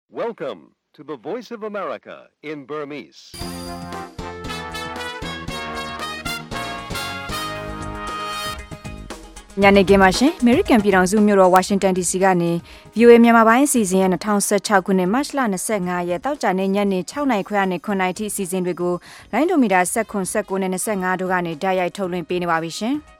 Welcome to the Voice of America in Burmese. ။ညနေခင်းပါရှင်။ American ပြည်ထောင်စုမြို့တော် Washington DC ကနေ VOA မြန်မာပိုင်းအစီအစဉ်ရဲ့2016ခုနှစ်မတ်လ25ရက်တောက်ကြနေ့ညနေ6နာရီခွဲကနေ9နာရီထိအစီအစဉ်တွေကိုလိုင်းဒိုမီတာ19နဲ့25တို့ကနေဓာတ်ရိုက်ထုတ်လွှင့်ပေးနေပါပြီရှင်။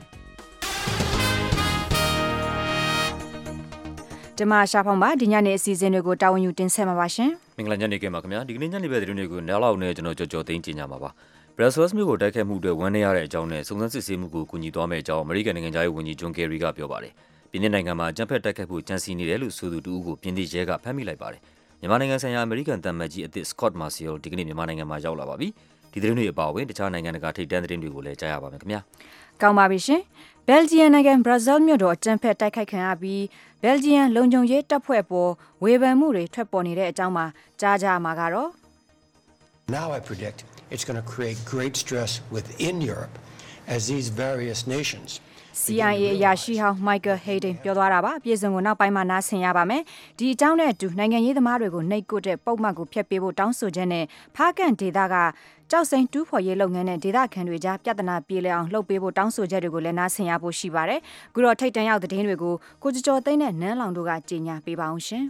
ဒီမှာရှာဖောင်းပါဒီညနေအစီအစဉ်တွေကိုတာဝန်ယူတင်ဆက်မှာပါရှင်။မင်္ဂလာညနေခင်းပါခင်ဗျာ။ဒီကနေ့ညနေပဲသတင်းတွေကိုနားလောက်နဲ့ကျွန်တော်ကြော်သိမ်းကြင်ကြမှာပါ။ Brussels မြို့ကိုတိုက်ခတ်မှုအတွက်ဝန်းနေရတဲ့အကြောင်းနဲ့စုံစမ်းစစ်ဆေးမှုကိုကူညီသွားမယ့်အကြောင်းအမေရိကန်နိုင်ငံသားရေးဝန်ကြီး John Kerry ကပြောပါတယ်။ပြည်내နိုင်ငံမှာကြမ်းဖက်တိုက်ခတ်ဖို့ကြံစည်နေတယ်လို့ဆိုသူတူဦးကိုပြည်내ရဲကဖမ်းမိလိုက်ပါတယ်။မြန်မာနိုင်ငံဆိုင်ရာအမေရိကန်သံအမတ်ကြီးအသစ် Scott Marciel ဒီကနေ့မြန်မာနိုင်ငံမှာရောက်လာပါပြီ။ဒီသတင်းတွေအပါအဝင်တခြားနိုင်ငံတကာထိပ်တန်းသတင်းတွေကိုလည်းကြားရပါမယ်ခင်ဗျာ။ကောင်းပါပြီရှင်။ Belgium နိုင်ငံ Brussels မြို့တော်အကြမ်းဖက်တိုက်ခိုက်ခံရပြီး Belgium လုံခြုံရေးတပ်ဖွဲ့ပေါ်ဝေဖန်မှုတွေထွက်ပေါ်နေတဲ့အကြောင်းမှာကြားကြမှာကတော့ Now I predict it's going to create great stress within Europe as these various nations CIA အရာရှိဟောင်း Michael Hayden ပြောသွားတာပါအပြည့်စုံကိုနောက်ပိုင်းမှာနားဆင်ရပါမယ်ဒီအကြောင်းနဲ့အတူနိုင်ငံရေးသမားတွေကိုနှိပ်ကွပ်တဲ့ပုံမှန်ကိုဖျက်ပေးဖို့တောင်းဆိုချက်နဲ့ဖားကန်ဒေသကကြောက်စိန်တူးဖော်ရေးလုပ်ငန်းနဲ့ဒေသခံတွေကြားပြဿနာပြေလည်အောင်လှုပ်ပေးဖို့တောင်းဆိုချက်တွေကိုလည်းနားဆင်ရဖို့ရှိပါတယ်ခုတော့ထိတ်တန့်ရောက်သတင်းတွေကိုကိုကျော်သိန်းနဲ့နန်းလောင်တို့ကကြီးညာပေးပါအောင်ရှင်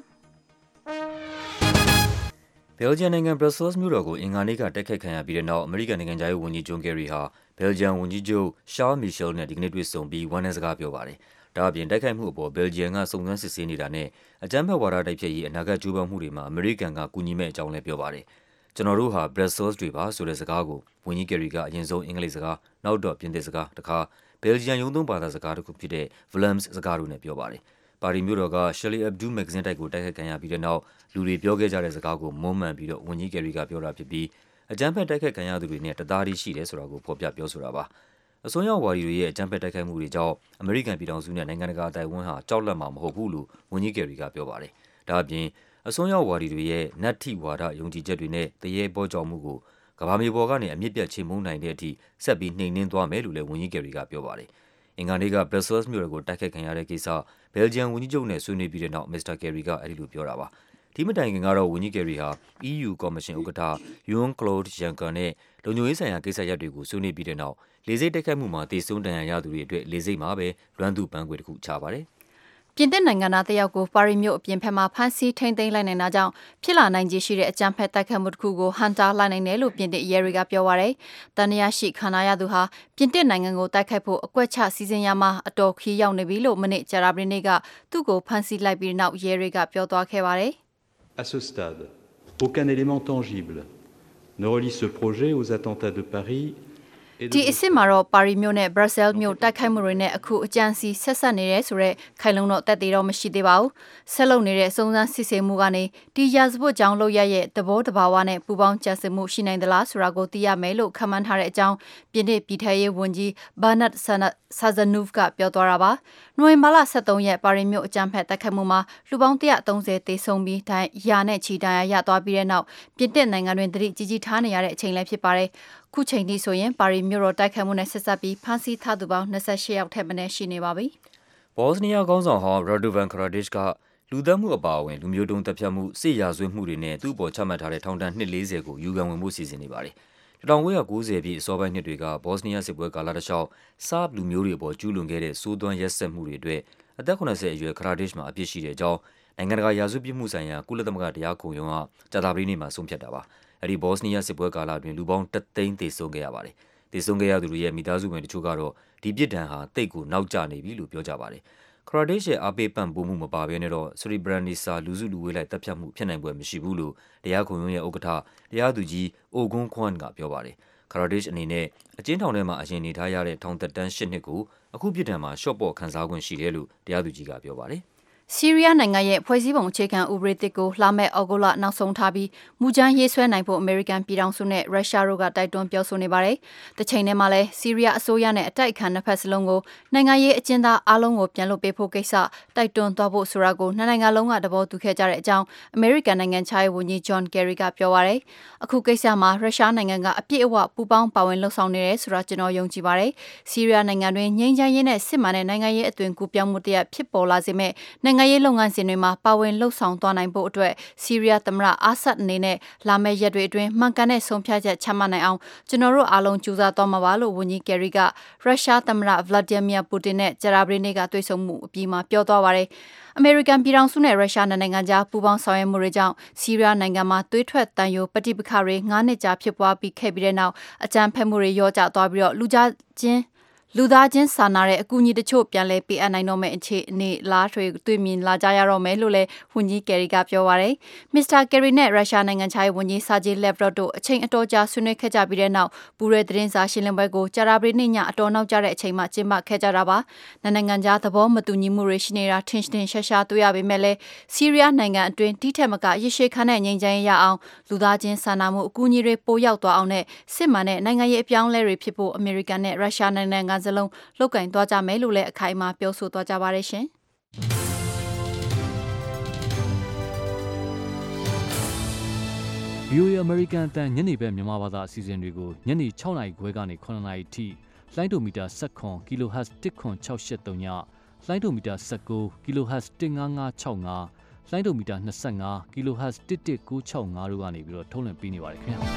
Belgium နိုင်ငံ Brussels မြို့တော်ကိုအင်္ဂါနေ့ကတိုက်ခိုက်ခံရပြီးတဲ့နောက်အမေရိကန်နိုင်ငံသားရေးဝန်ကြီး John Kerry ဟာ Belgium ဝန်ကြီးချုပ် Charles Michel နဲ့ဒီကနေ့တွေ့ဆုံပြီးဝမ်းနည်းစကားပြောပါတယ်။ဒါအပြင်တိုက်ခိုက်မှုအပေါ် Belgium ကစုံစမ်းစစ်ဆေးနေတာနဲ့အကြမ်းဖက်ဝါဒတိုက်ဖျက်ရေးအနာဂတ်ကြိုးပမ်းမှုတွေမှာအမေရိကန်ကကူညီမဲ့အကြောင်းလည်းပြောပါတယ်။ကျွန်တော်တို့ဟာ Brussels တွေပါဆိုတဲ့စကားကိုဝန်ကြီး Kerry ကအရင်ဆုံးအင်္ဂလိပ်စကားနောက်တော့ပြင်သစ်စကားတခါ Belgium ရုံးသုံးဘာသာစကားတစ်ခုဖြစ်တဲ့ Vlaams စကားတို့နဲ့ပြောပါတယ်။ပါရီမြို့တော်က Charlie Hebdo မဂ္ဂဇင်းတိုက်ကိုတိုက်ခိုက်ခံရပြီးတဲ့နောက်လူတွေပြောခဲ့ကြတဲ့စကားကိုမွမ်းမံပြီးတော့ဝန်ကြီး Kerry ကပြောတာဖြစ်ပြီးအကြမ်းဖက်တိုက်ခိုက်ခံရသူတွေနဲ့တသားတည်းရှိတယ်ဆိုတာကိုဖော်ပြပြောဆိုတာပါ။အစွန်းရောက်ဝါဒီတွေရဲ့အကြမ်းဖက်တိုက်ခိုက်မှုတွေကြောင့်အမေရိကန်ပြည်ထောင်စုနဲ့နိုင်ငံတကာအတိုင်းအဝန်ဟာကြောက်လန့်မှာမဟုတ်ဘူးလို့ဝန်ကြီး Kerry ကပြောပါတယ်။ဒါအပြင်အစွန်းရောက်ဝါဒီတွေရဲ့နတ်ထိဝါဒယုံကြည်ချက်တွေနဲ့တရေပေါ်ကြောင်မှုကိုကမ္ဘာမြေပေါ်ကနေအမြင့်ပြတ်ချေမှုန်းနိုင်တဲ့အထိဆက်ပြီးနှိမ်နင်းသွားမယ်လို့လည်းဝန်ကြီး Kerry ကပြောပါတယ်။အင်္ဂါနေ့က Brussels မြို့တော်ကိုတိုက်ခိုက်ခံရတဲ့ကိစ္စBelgium ဝန်ကြီးချုပ်နဲ့ဆွေးနွေးပြီးတဲ့နောက် Mr. Kerry ကအဲဒီလိုပြောတာပါ။ဒီမတိုင်ခင်ကတော့ဝန်ကြီး Kerry ဟာ EU ကော်မရှင်ဥက္ကဋ္ဌ Jean-Claude Juncker နဲ့လုံခြုံရေးဆိုင်ရာကိစ္စရပ်တွေကိုဆွေးနွေးပြီးတဲ့နောက်လေဆိပ်တိုက်ခိုက်မှုမှာတေဆုံးဒဏ်ရာရသူတွေအတွက်လေဆိပ်မှာပဲလွမ်းသူ့ပန်းခွေတစ်ခုချပါတယ်။ပြင်သစ်နိုင်ငံသားတယောက်ကိုပါရီမြို့အပြင်ဘက်မှာဖမ်းဆီးထိန်းသိမ်းလိုက်နိုင်တာကြောင့်ဖြစ်လာနိုင်ခြေရှိတဲ့အကြမ်းဖက်တိုက်ခတ်မှုတစ်ခုကိုဟန်တာလိုက်နိုင်တယ်လို့ပြင်သစ်ရဲတွေကပြောပါရယ်။တန်ရာရှိခန္ဓာရသူဟာပြင်သစ်နိုင်ငံကိုတိုက်ခိုက်ဖို့အကွက်ချစီစဉ်ရမှာအတော်ခီးရောက်နေပြီလို့မနေ့ကြာသပတေးနေ့ကသူ့ကိုဖမ်းဆီးလိုက်ပြီးနောက်ရဲတွေကပြောသွားခဲ့ပါတယ်။ À ce stade, aucun élément tangible ne relie ce projet aux attentats de Paris ဒီအစ်မှာတော့ပါရီမြို့နဲ့ Brussels မြို့တိုက်ခိုက်မှုတွေနဲ့အခုအကြံစီဆက်ဆက်နေတယ်ဆိုတော့ခိုင်လုံတော့တက်သေးတော့မရှိသေးပါဘူး။ဆက်လုပ်နေတဲ့စုံစမ်းစစ်ဆေးမှုကနေဒီရာဇဝတ်ကြောင်းလုပ်ရရဲ့သဘောတဘာဝနဲ့ပူပေါင်းကြံစည်မှုရှိနိုင်သလားဆိုတာကိုသိရမယ်လို့ခန့်မှန်းထားတဲ့အကြောင်းပြင်သစ်ပြည်ထရေးဝန်ကြီး Bernard Cazeneuve ကပြောသွားတာပါ။နိုဝင်ဘာလ23ရက်ပါရီမြို့အကြမ်းဖက်တိုက်ခိုက်မှုမှာလူပေါင်း130သေဆုံးပြီးရာနဲ့ချီဒဏ်ရာရသွားပြီးတဲ့နောက်ပြင်သစ်နိုင်ငံတွင်သတိကြီးကြီးထားနေရတဲ့အချိန်လည်းဖြစ်ပါတယ်။ခုချိန်ထိဆိုရင်ပါရီမြို့တော်တိုက်ခိုက်မှုနဲ့ဆက်စပ်ပြီးဖမ်းဆီးထားသူပေါင်း28ယောက်ထက်မနည်းရှိနေပါပြီ။ဘော့စနီးယားခေါင်းဆောင်ဟောင်း Radovan Karadzic ကလူသတ်မှုအပါအဝင်လူမျိုးတုံးတပ်ဖြတ်မှုစစ်ရာဇဝတ်မှုတွေနဲ့သူ့ပေါ်ချမှတ်ထားတဲ့ထောင်ဒဏ်နှစ်40ကိုယူခံဝင်မှုစီစဉ်နေပါတယ်။1990ပြည့်အစောပိုင်းနှစ်တွေကဘော့စနီးယားစစ်ပွဲကာလတစ်လျှောက်ဆာဘ်လူမျိုးတွေပေါ်ကျူးလွန်ခဲ့တဲ့စိုးသွမ်းရက်စက်မှုတွေအတွက်အသက်80အရွယ် Karadzic မှာအပြစ်ရှိတဲ့အကြောင်းနိုင်ငံတကာရာဇဝတ်ပြစ်မှုဆိုင်ရာကုလသမဂ္ဂတရားခုံရုံးကကြာသပတေးနေ့မှာဆုံးဖြတ်တာပါ။အဲဒီဘော့စနီးယားစစ်ပွဲကာလအတွင်းလူပေါင်း3သိန်းသေဆုံးခဲ့ရပါတယ်။သေဆုံးခဲ့ရသူတွေရဲ့မိသားစုဝင်တချို့ကတော့ဒီပြစ်ဒဏ်ဟာတိတ်ကိုနောက်ကျနေပြီလို့ပြောကြပါတယ်။ Karadzic ရဲ့အားပေးပံ့ပိုးမှုမပါဘဲနဲ့တော့ Srebrenica လူစုလူဝေးလိုက်တပ်ဖြတ်မှုဖြစ်နိုင်ပွဲမရှိဘူးလို့တရားခုံရုံးရဲ့ဥက္ကဋ္ဌတရားသူကြီး Ogun Kwan ကပြောပါတယ်။ Karadzic အနေနဲ့အကျဉ်းထောင်ထဲမှာအရင်နေထားရတဲ့ထောင်သက်တမ်း8နှစ်ကိုအခုပြစ်ဒဏ်မှာလျှော့ပေါ့ခံစားခွင့်ရှိတယ်လို့တရားသူကြီးကပြောပါတယ်။ဆီးရီးယားနိုင်ငံရဲ့ဖွဲ့စည်းပုံအခြေခံဥပဒေတစ်ကိုလာမယ့်ဩဂုတ်လနောက်ဆုံးထားပြီးမူကြမ်းရေးဆွဲနိုင်ဖို့အမေရိကန်ပြည်ထောင်စုနဲ့ရုရှားတို့ကတိုက်တွန်းပြောဆိုနေပါတယ်။တစ်ချိန်တည်းမှာလည်းဆီးရီးယားအစိုးရနဲ့အတိုက်အခံနှစ်ဖက်စလုံးကိုနိုင်ငံရေးအကျဉ်းသားအားလုံးကိုပြန်လွှတ်ပေးဖို့ကိစ္စတိုက်တွန်းသွားဖို့ဆိုတာကိုနှစ်နိုင်ငံလုံးကသဘောတူခဲ့ကြတဲ့အကြောင်းအမေရိကန်နိုင်ငံခြားရေးဝန်ကြီး John Kerry ကပြောပါတယ်။အခုကိစ္စမှာရုရှားနိုင်ငံကအပြည့်အဝပူးပေါင်းပါဝင်လှုပ်ဆောင်နေတယ်ဆိုတာကျွန်တော်ယုံကြည်ပါတယ်။ဆီးရီးယားနိုင်ငံတွင်ငြိမ်းချမ်းရေးနဲ့စစ်မှန်တဲ့နိုင်ငံရေးအသွင်ကူးပြောင်းမှုတရဖြစ်ပေါ်လာစေမဲ့နိုင်ငံနိုင်ငံရေးလုပ်ငန်းစဉ်တွေမှာပါဝင်လှုပ်ဆောင်သွားနိုင်ဖို့အတွက်ဆီးရီးယားသမ္မတအာဆတ်အနေနဲ့လာမယ့်ရက်တွေအတွင်းမှန်ကန်တဲ့ဆုံးဖြတ်ချက်ချမှတ်နိုင်အောင်ကျွန်တော်တို့အားလုံးကြိုးစားသွားမှာပါလို့ဝန်ကြီးကယ်ရီကရုရှားသမ္မတဗလာဒီမီယာပူတင်နဲ့ကြာသပတေးနေ့ကတွေ့ဆုံမှုအပြီးမှာပြောသွားပါတယ်။အမေရိကန်ပြည်ထောင်စုနဲ့ရုရှားနိုင်ငံကြားပူးပေါင်းဆောင်ရွက်မှုတွေကြောင့်ဆီးရီးယားနိုင်ငံမှာသွေးထွက်တန်ယိုပဋိပက္ခတွေ9နှစ်ကြာဖြစ်ပွားပြီးခဲ့ပြီးတဲ့နောက်အကြမ်းဖက်မှုတွေရောကျသွားပြီးတော့လူသားချင်းစာနာတဲ့အကူအညီတချို့ပြန်လည်ပေးအပ်နိုင်တော့မယ့်အခြေအနေလားတွေတွေ့မြင်လာကြရတော့မယ်လို့လည်းဝန်ကြီးကယ်ရီကပြောပါရယ်မစ္စတာကယ်ရီနဲ့ရုရှားနိုင်ငံခြားရေးဝန်ကြီးဆာဂျီလက်ဗရော့တို့အချိန်အတော်ကြာဆွေးနွေးခဲ့ကြပြီးတဲ့နောက်ပူရဲသတင်းစာရှင်းလင်းပွဲကိုကြာသပတေးနေ့ညအတော်နောက်ကျတဲ့အချိန်မှကျင်းပခဲ့ကြတာပါနိုင်ငံခြားသဘောမတူညီမှုတွေရှိနေတာထင်ရှားတွေ့ရပေမဲ့လည်းဆီးရီးယားနိုင်ငံအတွင်းတိထက်မကရရှိခံတဲ့ငြိမ်းချမ်းရေးရအောင်လူသားချင်းစာနာမှုအကူအညီတွေပိုရောက်သွားအောင်နဲ့စစ်မှန်တဲ့နိုင်ငံရေးအပြောင်းအလဲတွေဖြစ်ဖို့အမေရိကန်နဲ့ရုရှားနိုင်ငံစလုံးလုပ်ကင်သွားကြမယ်လို့လည်းအခိုင်အမာပြောဆိုသွားကြပါရရှင်။ VOA American အတန်ညနေပဲမြန်မာဘာသာအစီအစဉ်တွေကိုညနေ6:00 နာရီခွဲကနေ9:00 နာရီထိလိုင်းဒိုမီတာ19 kHz 10683ညလိုင်းဒိုမီတာ19 kHz 15565လိုင်းဒိုမီတာ25 kHz 11965တို့ကနေပြီးတော့ထုတ်လွှင့်ပေးနေပါတယ်ခင်ဗျာ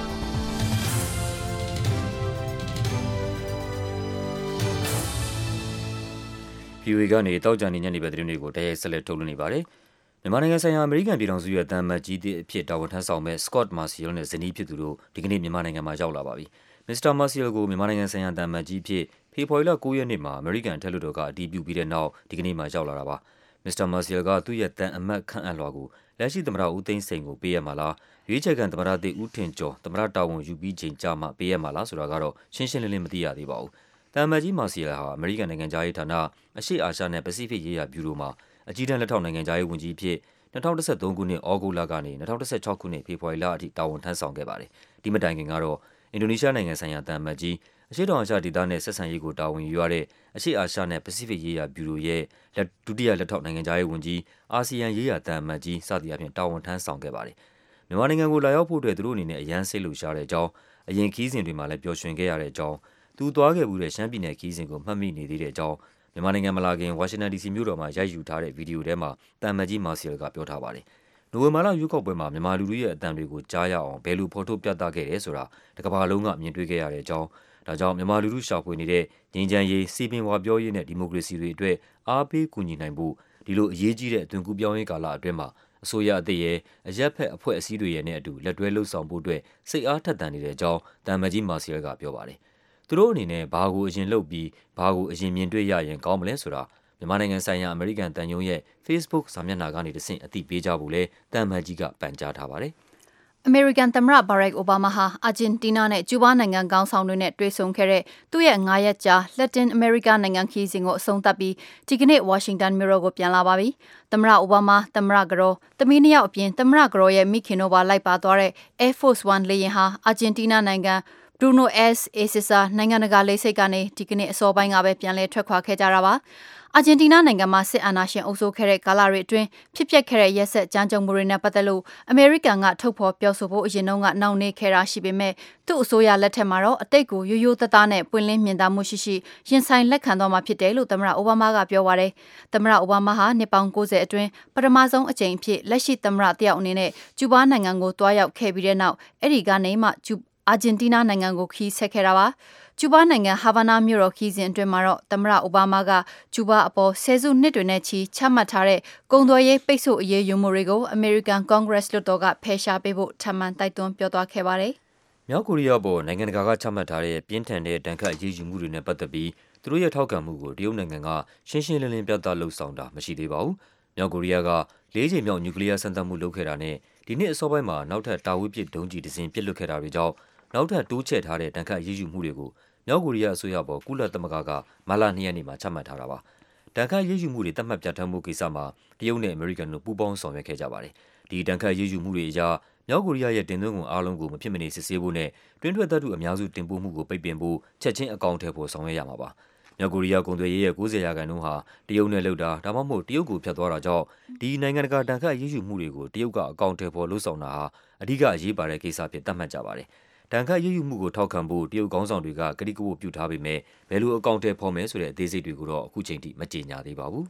VOA ကနေတောက်ကြနေညနေပဲသတင်းတွေကိုတိုက်ရိုက်ဆက်လက်ထုတ်လွှင့်နေပါတယ်မြန်မာနိုင်ငံဆိုင်ရာအမေရိကန်ပြည်ထောင်စုရဲ့တန်မတ်ကြီးအဖြစ်တာဝန်ထမ်းဆောင်မဲ့ Scott Marciel နဲ့ဇနီးဖြစ်သူတို့ဒီကနေ့မြန်မာနိုင်ငံမှာရောက်လာပါပြီ။ Mr. Marciel ကိုမြန်မာနိုင်ငံဆိုင်ရာတန်မတ်ကြီးဖြစ်ဖေဖော်ဝါရီလ9 ရက်နေ့မှာအမေရိကန်ထက်လွှတ်တော်ကအတည်ပြုပြီးတဲ့နောက်ဒီကနေ့မှရောက်လာတာပါ။ Mr. Marciel ကသူ့ရဲ့တန်အမတ်ခန့်အပ်လွှာကိုလက်ရှိသမ္မတဦးသိန်းစိန်ကိုပေးရမှာလားရွေးချယ်ခံသမ္မတသစ်ဦးထင်ကျော်သမ္မတတာဝန်ယူပြီးချိန်ကြာမှပေးရမှာလားဆိုတာကတော့ရှင်းရှင်းလင်းလင်းမသိရသေးပါဘူး။တန်မတ်ကြီး Marciel ဟာအမေရိကန်နိုင်ငံသားရေးဌာနအရှေ့အာရှနဲ့ပစိဖိတ်ရေးရာဘျူရိုမှာအကြီးတန်းလက်ထောက်နိုင်ငံသားရေးဝန်ကြီးဖြစ်2013ခုနှစ်ဩဂုတ်လကနေ2016ခုနှစ်ဖေဖော်ဝါရီလအထိတာဝန်ထမ်းဆောင်ခဲ့ပါတယ်။ဒီမတိုင်ခင်ကတော့အင်ဒိုနီးရှားနိုင်ငံဆိုင်ရာတန်မတ်ကြီးအရှေ့တောင်အာရှဒေသနဲ့ဆက်ဆံရေးကိုတာဝန်ယူရတဲ့အရှေ့အာရှနဲ့ပစိဖိတ်ရေးရာဘျူရိုရဲ့ဒုတိယလက်ထောက်နိုင်ငံသားရေးဝန်ကြီးအာဆီယံရေးရာတန်မတ်ကြီးစသည်အပြင်တာဝန်ထမ်းဆောင်ခဲ့ပါတယ်။မြန်မာနိုင်ငံကိုလာရောက်ဖို့အတွက်သူတို့အနေနဲ့အရန်စိတ်လှုပ်ရှားတဲ့အကြောင်းအရင်ခီးစဉ်တွေမှာလည်းပျော်ရွှင်ခဲ့ရတဲ့အကြောင်းသူသွားခဲ့မှုတဲ့ရှမ်းပြည်နယ်ခီးစဉ်ကိုမှတ်မိနေသေးတဲ့အကြောင်းမြန်မာနိုင်ငံမလာခင်ဝါရှင်တန် DC မြို့တော်မှာရိုက်ယူထားတဲ့ဗီဒီယိုထဲမှာတန်မတ်ကြီး Marciel ကပြောထားပါတယ်။နိုဝင်ဘာလရွေးကောက်ပွဲမှာမြန်မာလူထုရဲ့အသံတွေကိုကြားရအောင်ဘယ်လိုဖော်ထုတ်ပြသခဲ့တယ်ဆိုတာတကမ္ဘာလုံးကမြင်တွေ့ခဲ့ရတဲ့အကြောင်းဒါကြောင့်မြန်မာလူထုရှာဖွေနေတဲ့ငြိမ်းချမ်းရေးစီပင်ဝါပြောရေးနဲ့ဒီမိုကရေစီတွေအတွက်အားပေးကူညီနိုင်ဖို့ဒီလိုအရေးကြီးတဲ့အသွင်ကူးပြောင်းရေးကာလအတွင်းမှာအစိုးရအသစ်ရဲ့အရက်ဖက်အဖွဲ့အစည်းတွေရဲ့နဲ့အတူလက်တွဲလှုပ်ဆောင်ဖို့အတွက်စိတ်အားထက်သန်နေတဲ့အကြောင်းတန်မတ်ကြီး Marciel ကပြောပါတယ်။သူတို့အနေနဲ့ဘာကိုအရင်လုပ်ပြီးဘာကိုအရင်မြင်တွေ့ရရင်ကောင်းမလဲဆိုတာမြန်မာနိုင်ငံဆိုင်ရာအမေရိကန်တန်ယုံရဲ့ Facebook စာမျက်နှာကနေတဆင့်အသိပေးကြဖို့လဲတန်မတ်ကြီးကပန်ကြားထားပါတယ်။အမေရိကန်သမ္မတဘာရက်အိုဘားမားဟာအာဂျင်တီးနားနဲ့ကျူးဘားနိုင်ငံခေါင်းဆောင်တွေနဲ့တွေ့ဆုံခဲ့တဲ့သူ့ရဲ့9 ရက်ကြာလက်တင်အမေရိကနိုင်ငံခီးစဉ်ကိုအဆုံးသတ်ပြီးဒီကနေ့ဝါရှင်တန်မြို့တော်ကိုပြန်လာပါပြီ။သမ္မတအိုဘားမားသမ္မတကတော်သမီး2ယောက်အပြင်သမ္မတကတော်ရဲ့မိခင်တို့ပါလိုက်ပါသွားတဲ့ Air Force One လေယာဉ်ဟာအာဂျင်တီးနားနိုင်ငံBruno S. Acesa နိုင်ငံတကာလေဆိပ်ကနေဒီကနေ့အစောပိုင်းကပဲပြန်လည်ထွက်ခွာခဲ့ကြတာပါ။အာဂျင်တီးနားနိုင်ငံမှာစစ်အာဏာရှင်အုပ်စိုးခဲ့တဲ့ကာလတွေအတွင်းဖြစ်ပျက်ခဲ့တဲ့ရက်စက်ကြမ်းကြုတ်မှုတွေနဲ့ပတ်သက်လို့အမေရိကန်ကထုတ်ဖော်ပြောဆိုဖို့အရင်တုန်းကနှောင့်နှေးခဲ့တာရှိပေမဲ့သူ့အစိုးရလက်ထက်မှာတော့အတိတ်ကိုရိုးရိုးသားသားနဲ့ပွင့်လင်းမြင်သာမှုရှိရင်ဆိုင်လက်ခံသွားမှာဖြစ်တယ်လို့သမ္မတအိုဘားမားကပြောပါတယ်။သမ္မတအိုဘားမားဟာနှစ်ပေါင်း90အတွင်းပထမဆုံးအကြိမ်အဖြစ်လက်ရှိသမ္မတတယောက်အနေနဲ့ကျူးဘားနိုင်ငံကိုတွားရောက်ခဲ့ပြီးတဲ့နောက်အဲ့ဒီကနေမှအာဂျင်တီးနားနိုင်ငံကိုခီးဆက်ခဲ့တာပါ။ကျူးဘားနိုင်ငံဟာဗာနာမြို့တော်ခီးစဉ်အတွင်းမှာတော့သမ္မတအိုဘားမားကကျူးဘားအပေါ်ဆယ်စုနှစ်တွေနဲ့ချီချမှတ်ထားတဲ့ကုန်သွယ်ရေးပိတ်ဆို့အရေးယူမှုတွေကိုအမေရိကန်ကွန်ဂရက်လွှတ်တော်ကဖယ်ရှားပေးဖို့ထပ်မံတိုက်တွန်းပြောသွားခဲ့ပါတယ်။မြောက်ကိုရီးယားပေါ်နိုင်ငံတကာကချမှတ်ထားတဲ့ပြင်းထန်တဲ့တန်ခတ်အရေးယူမှုတွေနဲ့ပတ်သက်ပြီးသူတို့ရဲ့ထောက်ခံမှုကိုတရုတ်နိုင်ငံကရှင်းရှင်းလင်းလင်းပြသလှုပ်ဆောင်တာမရှိသေးပါဘူး။မြောက်ကိုရီးယားက4 ကြိမ်မြောက်နျူကလ িয়ার စမ်းသပ်မှုလုပ်ခဲ့တာနဲ့ဒီနှစ်အစောပိုင်းမှာနောက်ထပ်တာဝေးပစ်ဒုံးကျည်တစ်စင်းပစ်လွှတ်ခဲ့တာတွေကြောင့်နောက်ထပ်တိုးချဲ့ထားတဲ့တန်ခတ်အရေးယူမှုတွေကိုမြောက်ကိုရီးယားအစိုးရပေါ်ကုလသမဂ္ဂကမလ2 ရက်နေ့မှာချမှတ်ထားတာပါ။တန်ခတ်အရေးယူမှုတွေသတ်မှတ်ပြဋ္ဌာန်းမှုကိစ္စမှာတရုတ်နဲ့အမေရိကန်တို့ပူးပေါင်းဆောင်ရွက်ခဲ့ကြပါတယ်။ဒီတန်ခတ်အရေးယူမှုတွေအရမြောက်ကိုရီးယားရဲ့တင်သွင်းကုန်အားလုံးကိုမဖြစ်မနေစစ်ဆေးဖို့နဲ့တွင်းထွက်သတ္တုအများစုတင်ပို့မှုကိုပိတ်ပင်ဖို့ချက်ချင်းအကောင့်ထဲပေါ်ဆောင်ရွက်ရမှာပါ။မြောက်ကိုရီးယားကုန်သွယ်ရေးရဲ့90%ဟာတရုတ်နဲ့လုပ်တာဒါမှမဟုတ်တရုတ်ကိုဖျက်သွားတာကြောင့်ဒီနိုင်ငံတကာတန်ခတ်အရေးယူမှုတွေကိုတရုတ်ကအကောင့်ထဲပေါ်လှုပ်ဆောင်တာဟာအဓိကအရေးပါတဲ့ကိစ္စဖြစ်သတ်မှတ်ကြပါတယ်။တန်ခတ်ရေးယူမှုကိုထောက်ခံဖို့တရုတ်ခေါင်းဆောင်တွေကကတိကဝတ်ပြုထားပေမဲ့ဘယ်လိုအကောင့်ထဲပေါ်မယ်ဆိုတဲ့အသေးစိတ်တွေကိုတော့အခုချိန်ထိမကြေညာသေးပါဘူး။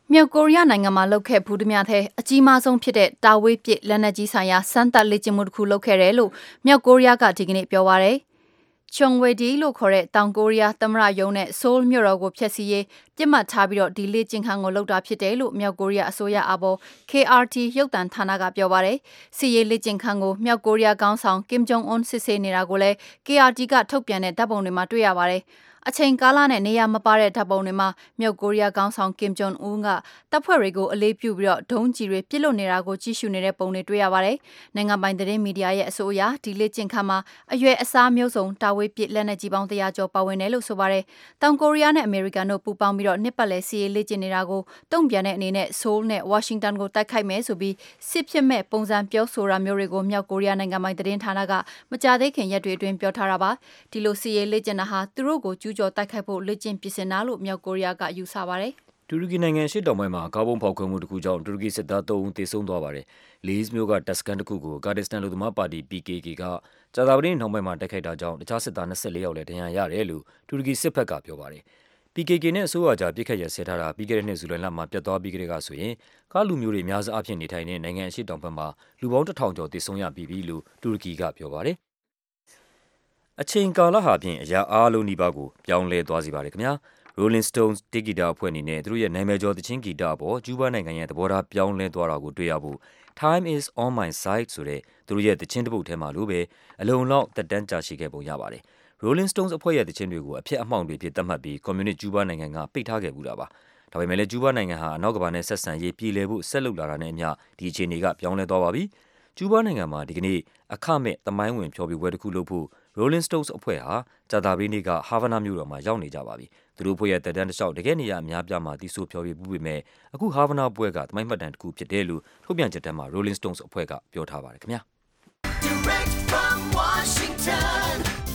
မြောက်ကိုရီးယားနိုင်ငံမှာလုပ်ခဲ့ဘူးသည်များတဲ့အကြီးမားဆုံးဖြစ်တဲ့တာဝေးပစ်လက်နက်ကြီးဆိုင်ရာစမ်းသပ်လေ့ကျင့်မှုတစ်ခုလုပ်ခဲ့တယ်လို့မြောက်ကိုရီးယားကဒီကနေ့ပြောပါရယ်ချွန်ဝေဒီလို့ခေါ်တဲ့တောင်ကိုရီးယားသမ္မတရုံးနဲ့ဆိုးလ်မြို့တော်ကိုဖျက်ဆီးရေးပြစ်မှတ်ထားပြီးတော့ဒီလေ့ကျင့်ခန်းကိုလုပ်တာဖြစ်တယ်လို့မြောက်ကိုရီးယားအစိုးရအပေါ် KRT ရုပ်သံဌာနကပြောပါရယ်စီရေးလေ့ကျင့်ခန်းကိုမြောက်ကိုရီးယားခေါင်းဆောင်ကင်ဂျုံအွန်းစစ်ဆေးနေတာကိုလည်း KRT ကထုတ်ပြန်တဲ့ဓာတ်ပုံတွေမှာတွေ့ရပါရယ်အချိန်ကာလနဲ့နေရာမပါတဲ့ဓာတ်ပုံတွေမှာမြောက်ကိုရီးယားခေါင်းဆောင်ကင်ဂျုံအွန်းကတပ်ဖွဲ့တွေကိုအလေးပြုပြီးတော့ဒုံးကျည်တွေပစ်လွတ်နေတာကိုကြည့်ရှုနေတဲ့ပုံတွေတွေ့ရပါတယ်။နိုင်ငံပိုင်သတင်းမီဒီယာရဲ့အဆိုအရဒီလေ့ကျင့်ခန်းမှာအရွယ်အစားမျိုးစုံတာဝေးပစ်လက်နက်ကြီးပေါင်း100ကျော်ပါဝင်တယ်လို့ဆိုပါတယ်။တောင်ကိုရီးယားနဲ့အမေရိကန်တို့ပူးပေါင်းပြီးတော့နှစ်ပတ်လည်စီရေးလေ့ကျင့်နေတာကိုတုံ့ပြန်တဲ့အနေနဲ့ဆိုးလ်နဲ့ဝါရှင်တန်ကိုတိုက်ခိုက်မယ်ဆိုပြီးစစ်ဖြစ်မဲ့ပုံစံပြောဆိုတာမျိုးတွေကိုမြောက်ကိုရီးယားနိုင်ငံပိုင်သတင်းဌာနကမကြသေးခင်ရက်တွေအတွင်းပြောထားတာပါ။ဒီလိုစီရေးလေ့ကျင့်တာဟာသူတို့ကိုကျူးကျော်တိုက်ခိုက်ဖို့လေ့ကျင့်ပြင်ဆင်တာလို့မြောက်ကိုရီးယားကယူဆပါတယ်တူရကီနိုင်ငံရှေ့တောင်ပိုင်းမှာကားဘုံဖောက်ခွဲမှုတစ်ခုကြောင့်တူရကီစစ်သား3ဦးသေဆုံးသွားပါတယ်။လီစ်မြို့ကတပ်စခန်းတစ်ခုကိုကာဒစ္စတန်လူသမားပါတီ PKK ကကြာသပတေးနေ့နှောင်းပိုင်းမှာတိုက်ခိုက်တာကြောင့်တခြားစစ်သား24ယောက်လည်းဒဏ်ရာရတယ်လို့တူရကီစစ်ဘက်ကပြောပါတယ်။ PKK နဲ့အစိုးရကြားပြစ်ခတ်ရစဲထားတာပြီးခဲ့တဲ့နှစ်ဇူလိုင်လမှာပြတ်သွားပြီးကတည်းကဆိုရင်ကားလူမျိုးတွေများစွာအဖြစ်နေထိုင်တဲ့နိုင်ငံရှေ့တောင်ဘက်မှာလူပေါင်း1000ကျော်သေဆုံးရပြီးပြီလို့တူရကီကပြောပါတယ်။အချိန်ကာလဟာဖြင့်အရာအားလုံးနှိပါကိုပြောင်းလဲသွားစီပါတယ်ခင်ဗျာ။ Rolling Stones တေဂီတာအဖွဲ့အနေနဲ့သူတို့ရဲ့နာမည်ကျော်သချင်းဂီတအပေါ်ကျူးဘားနိုင်ငံရဲ့သဘောထားပြောင်းလဲသွားတာကိုတွေ့ရဖို့ Time is on my side ဆိုတဲ့သူတို့ရဲ့သချင်းတစ်ပုဒ်ထဲမှာလို့ပဲအလုံလောက်သက်တမ်းကြာရှည်ခဲ့ပုံရပါတယ်။ Rolling Stones အဖွဲ့ရဲ့သချင်းတွေကိုအဖြစ်အမှောင်တွေဖြစ်သတ်မှတ်ပြီးကွန်မြူနစ်ကျူးဘားနိုင်ငံကပိတ်ထားခဲ့ဘူးတာပါ။ဒါပေမဲ့လည်းကျူးဘားနိုင်ငံဟာအနောက်ကမ္ဘာနဲ့ဆက်ဆံရေးပြည်လည်ဖို့ဆက်လုပ်လာတာနဲ့အမျှဒီအခြေအနေကပြောင်းလဲသွားပါပြီ။ကျူးဘားနိုင်ငံမှာဒီကနေ့အခမဲ့သမိုင်းဝင်ဖျော်ဖြေပွဲတစ်ခုလုပ်ဖို့Rolling Stones အဖွဲ့ဟာကြာသပတေးနေ့ကဟာဗနာမြို့တော်မှာရောက်နေကြပါပြီ။သူတို့အဖွဲ့ရဲ့သက်တမ်းတစ်လျှောက်တကယ်နေရအများပြားမှာတီးဆိုဖျော်ဖြေပူးပေမဲ့အခုဟာဗနာပွဲကသမိုင်းမှတ်တမ်းတစ်ခုဖြစ်တယ်လို့ထုတ်ပြန်ချက်ထဲမှာ Rolling Stones အဖွဲ့ကပြောထားပါတယ်ခင်ဗျာ။ Direct from Washington,